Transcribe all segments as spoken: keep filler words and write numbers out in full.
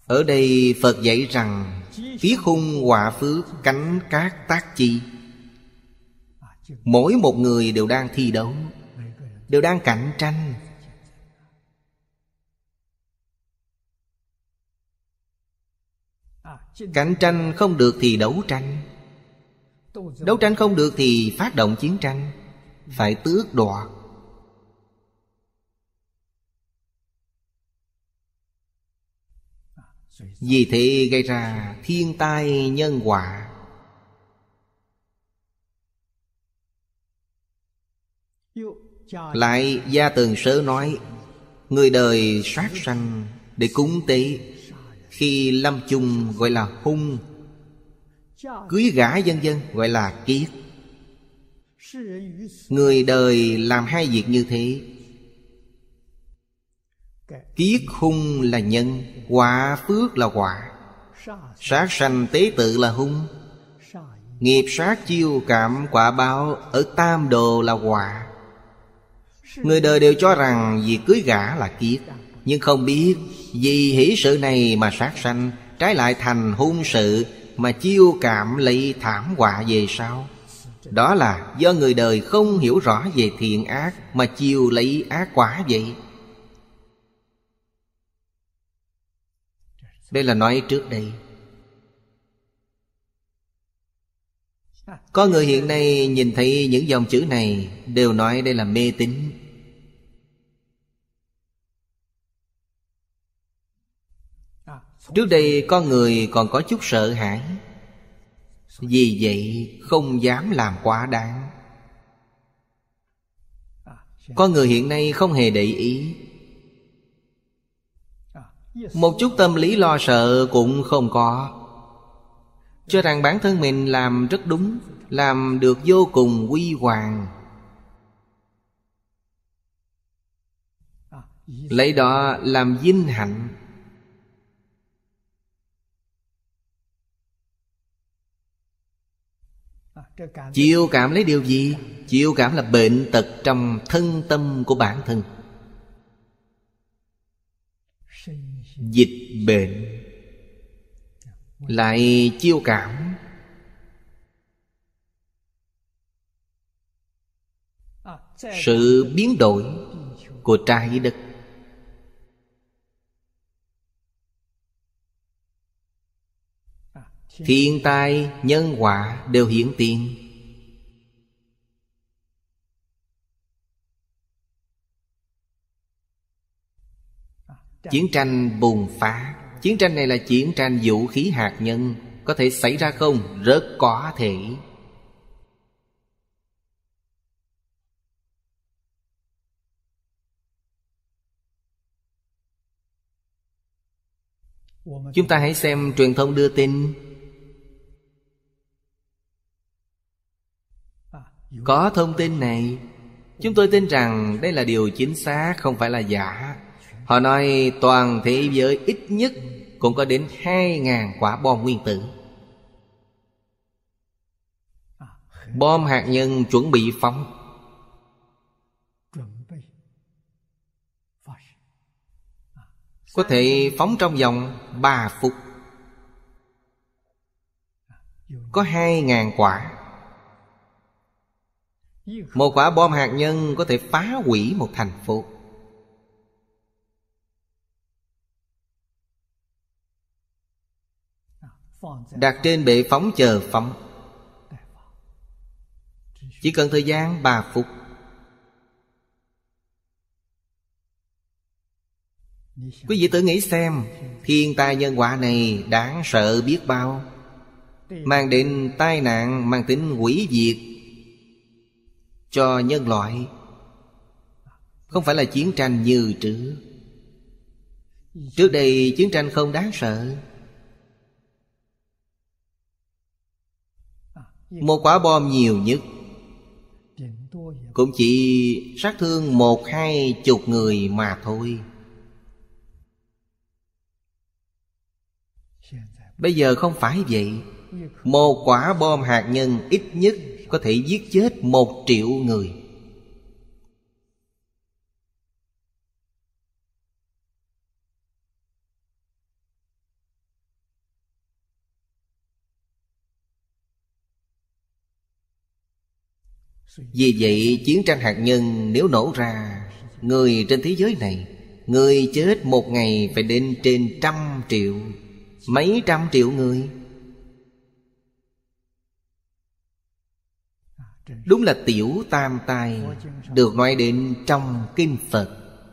Ở đây Phật dạy rằng kiết hung họa phước, cánh cát tác chi. Mỗi một người đều đang thi đấu, đều đang cạnh tranh. Cạnh tranh không được thì đấu tranh, đấu tranh không được thì phát động chiến tranh, phải tước đoạt. Vì thế gây ra thiên tai nhân họa. Lại Gia Tường Sớ nói, người đời sát sanh để cúng tế, khi lâm chung gọi là hung, cưới gả vân vân gọi là kiết. Người đời làm hai việc như thế. Kiết hung là nhân, họa phước là họa. Sát sanh tế tự là hung, nghiệp sát chiêu cảm quả báo ở tam đồ là họa. Người đời đều cho rằng việc cưới gả là kiết, nhưng không biết vì hỷ sự này mà sát sanh, trái lại thành hung sự mà chiêu cảm lấy thảm họa về sau. Đó là do người đời không hiểu rõ về thiện ác mà chiêu lấy ác quả vậy. Đây là nói trước đây. Có người hiện nay nhìn thấy những dòng chữ này đều nói đây là mê tín. Trước đây con người còn có chút sợ hãi, vì vậy không dám làm quá đáng. Con người hiện nay không hề để ý, một chút tâm lý lo sợ cũng không có, cho rằng bản thân mình làm rất đúng, làm được vô cùng huy hoàng, lấy đó làm vinh hạnh. Chiêu cảm lấy điều gì? Chiêu cảm là bệnh tật trong thân tâm của bản thân. Dịch bệnh lại chiêu cảm. Sự biến đổi của trái đất. Thiên tai, nhân họa đều hiện tiền. Chiến tranh bùng phá. Chiến tranh này là chiến tranh vũ khí hạt nhân. Có thể xảy ra không? Rất có thể. Chúng ta hãy xem truyền thông đưa tin. Có thông tin này, chúng tôi tin rằng đây là điều chính xác, không phải là giả. Họ nói toàn thế giới ít nhất cũng có đến hai ngàn quả bom nguyên tử. Bom hạt nhân chuẩn bị phóng. Có thể phóng trong vòng ba phút. Có hai ngàn quả. Một quả bom hạt nhân có thể phá hủy một thành phố. Đặt trên bệ phóng chờ phóng. Chỉ cần thời gian ba phút. Quý vị tự nghĩ xem, thiên tai nhân họa này đáng sợ biết bao, mang đến tai nạn, mang tính hủy diệt cho nhân loại. Không phải là chiến tranh như trước. Trước đây chiến tranh không đáng sợ. Một quả bom nhiều nhất cũng chỉ sát thương một hai chục người mà thôi. Bây giờ không phải vậy. Một quả bom hạt nhân ít nhất có thể giết chết một triệu người. Vì vậy chiến tranh hạt nhân nếu nổ ra, người trên thế giới này, người chết một ngày phải đến trên trăm triệu, mấy trăm triệu người. Đúng là tiểu tam tai được nói đến trong kinh Phật.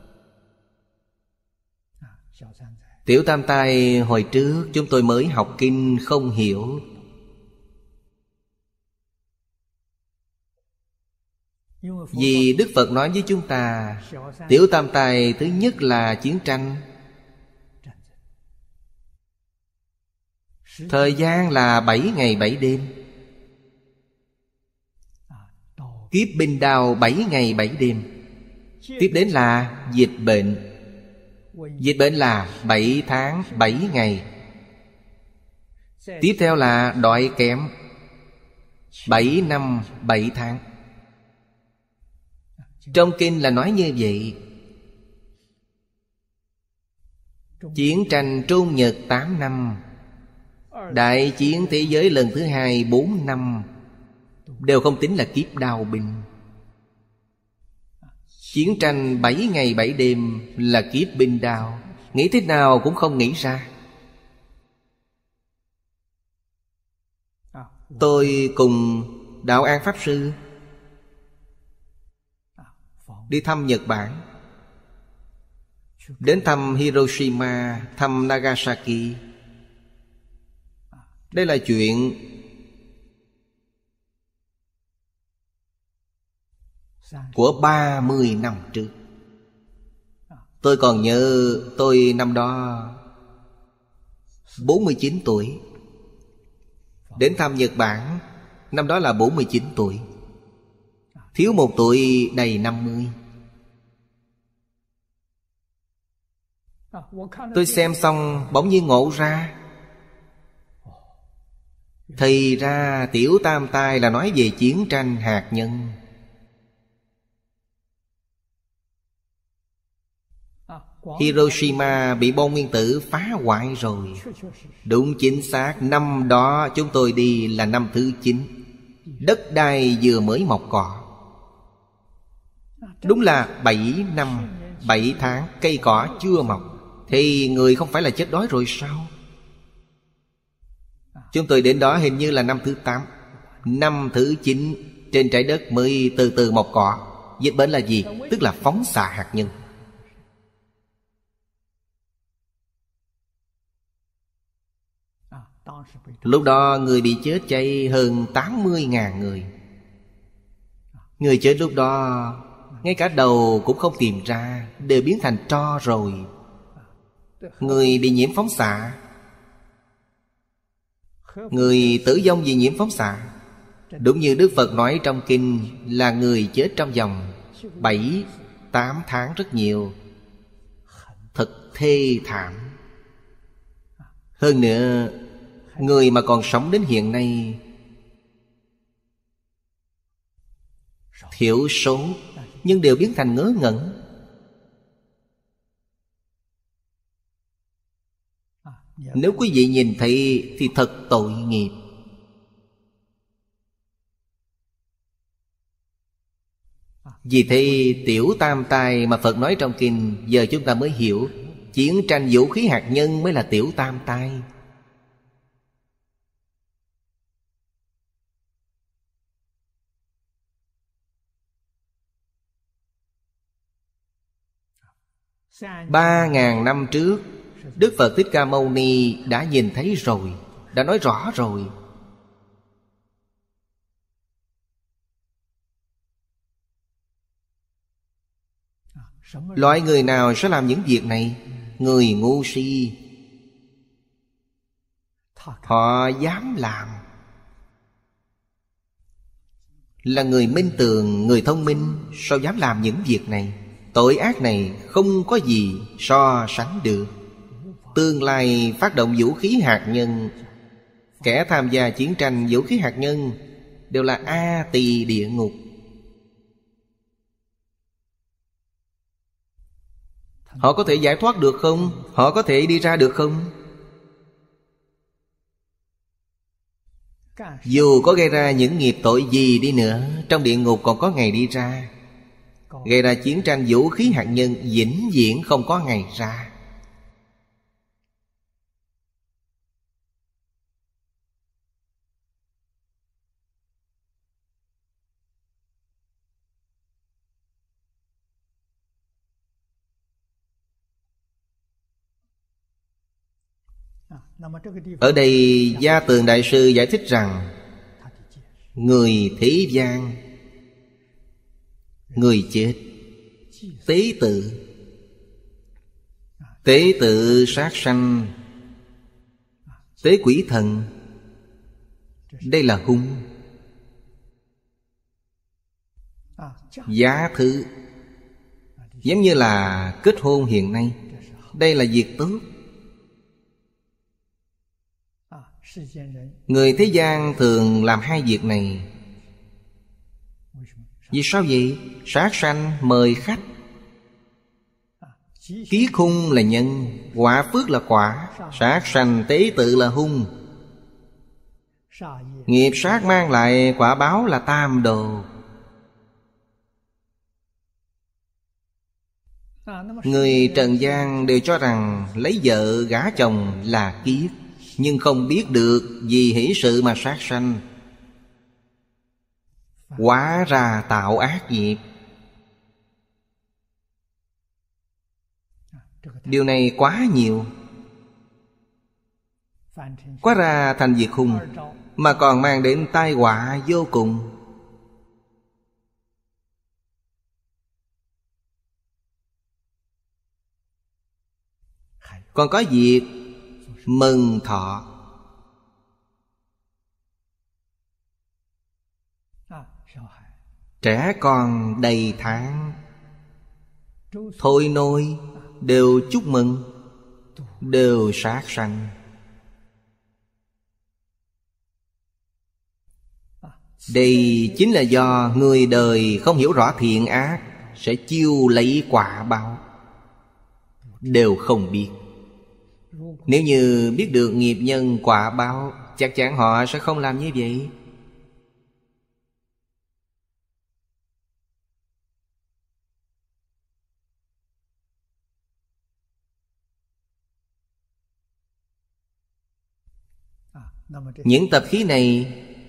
Tiểu tam tai hồi trước chúng tôi mới học kinh không hiểu. Vì Đức Phật nói với chúng ta, tiểu tam tai thứ nhất là chiến tranh. Thời gian là bảy ngày bảy đêm. Kiếp binh đao bảy ngày bảy đêm. Tiếp đến là dịch bệnh. Dịch bệnh là bảy tháng bảy ngày. Tiếp theo là đói kém, bảy năm bảy tháng. Trong kinh là nói như vậy. Chiến tranh Trung Nhật tám năm, đại chiến thế giới lần thứ hai bốn năm, đều không tính là kiếp đao binh. Chiến tranh bảy ngày bảy đêm là kiếp binh đao. Nghĩ thế nào cũng không nghĩ ra. Tôi cùng Đạo An Pháp Sư đi thăm Nhật Bản, đến thăm Hiroshima, thăm Nagasaki. Đây là chuyện của ba mươi năm trước. Tôi còn nhớ tôi năm đó bốn mươi chín tuổi. Đến thăm Nhật Bản, năm đó là bốn mươi chín tuổi. Thiếu một tuổi đầy năm mươi. Tôi xem xong bỗng nhiên ngộ ra, thì ra tiểu tam tai là nói về chiến tranh hạt nhân. Hiroshima bị bom nguyên tử phá hoại rồi. Đúng chính xác, năm đó chúng tôi đi là năm thứ chín. Đất đai vừa mới mọc cỏ. Đúng là bảy năm bảy tháng cây cỏ chưa mọc, thì người không phải là chết đói rồi sao? Chúng tôi đến đó hình như là năm thứ tám. Năm thứ chín trên trái đất mới từ từ mọc cỏ. Dịch bệnh là gì? Tức là phóng xạ hạt nhân. Lúc đó người bị chết cháy hơn tám mươi ngàn người. Người chết lúc đó ngay cả đầu cũng không tìm ra, đều biến thành tro rồi. Người bị nhiễm phóng xạ, người tử vong vì nhiễm phóng xạ. Đúng như Đức Phật nói trong kinh, là người chết trong vòng bảy, tám tháng rất nhiều. Thật thê thảm. Hơn nữa, người mà còn sống đến hiện nay thiểu số, nhưng đều biến thành ngớ ngẩn. Nếu quý vị nhìn thấy thì thật tội nghiệp. Vì thế tiểu tam tai mà Phật nói trong kinh, giờ chúng ta mới hiểu, chiến tranh vũ khí hạt nhân mới là tiểu tam tai. Ba ngàn năm trước, Đức Phật Thích Ca Mâu Ni đã nhìn thấy rồi, đã nói rõ rồi. Loại người nào sẽ làm những việc này? Người ngu si. Họ dám làm. Là người minh tường, người thông minh, sao dám làm những việc này? Tội ác này không có gì so sánh được. Tương lai phát động vũ khí hạt nhân, kẻ tham gia chiến tranh vũ khí hạt nhân đều là A Tỳ địa ngục. Họ có thể giải thoát được không? Họ có thể đi ra được không? Dù có gây ra những nghiệp tội gì đi nữa, trong địa ngục còn có ngày đi ra. Gây ra chiến tranh vũ khí hạt nhân, vĩnh viễn không có ngày ra. Ở đây Gia Tường Đại Sư giải thích rằng người thế gian, người chết, tế tự, tế tự sát sanh, tế quỷ thần, đây là hung. Giá thứ, giống như là kết hôn hiện nay, đây là việc tốt. Người thế gian thường làm hai việc này. Vì sao vậy? Sát sanh mời khách. Ký khung là nhân, quả phước là quả. Sát sanh tế tự là hung. Nghiệp sát mang lại quả báo là tam đồ. Người trần gian đều cho rằng lấy vợ gả chồng là kiết, nhưng không biết được vì hỷ sự mà sát sanh, hóa ra tạo ác nghiệp. Điều này quá nhiều. Quá ra thành việc hung, mà còn mang đến tai họa vô cùng. Còn có việc mừng thọ. Trẻ con đầy tháng, thôi nôi đều chúc mừng, đều sát sanh. Đây chính là do người đời không hiểu rõ thiện ác, sẽ chiêu lấy quả báo, đều không biết. Nếu như biết được nghiệp nhân quả báo, chắc chắn họ sẽ không làm như vậy. Những tập khí này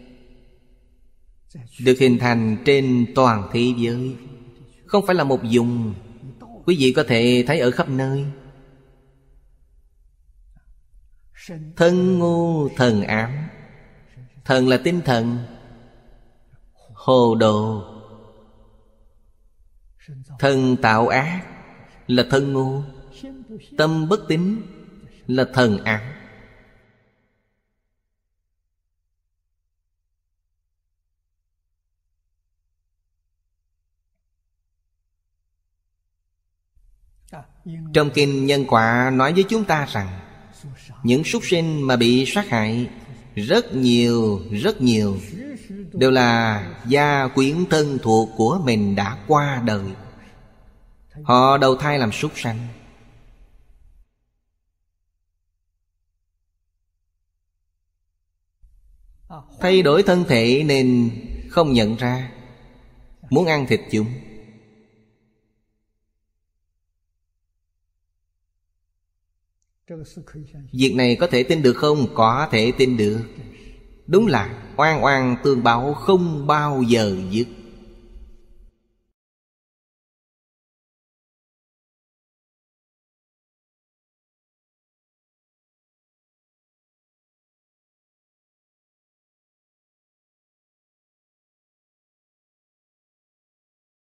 được hình thành trên toàn thế giới, không phải là một vùng. Quý vị có thể thấy ở khắp nơi. Thân ngu thần ám. Thần là tinh thần, hồ đồ. Thần tạo ác là thân ngu. Tâm bất tín là thần ám. Trong kinh Nhân Quả nói với chúng ta rằng những súc sinh mà bị sát hại rất nhiều, rất nhiều đều là gia quyến thân thuộc của mình đã qua đời. Họ đầu thai làm súc sanh. Thay đổi thân thể nên không nhận ra, muốn ăn thịt chúng. Việc này có thể tin được không? Có thể tin được. Đúng là oan oan tương báo không bao giờ dứt.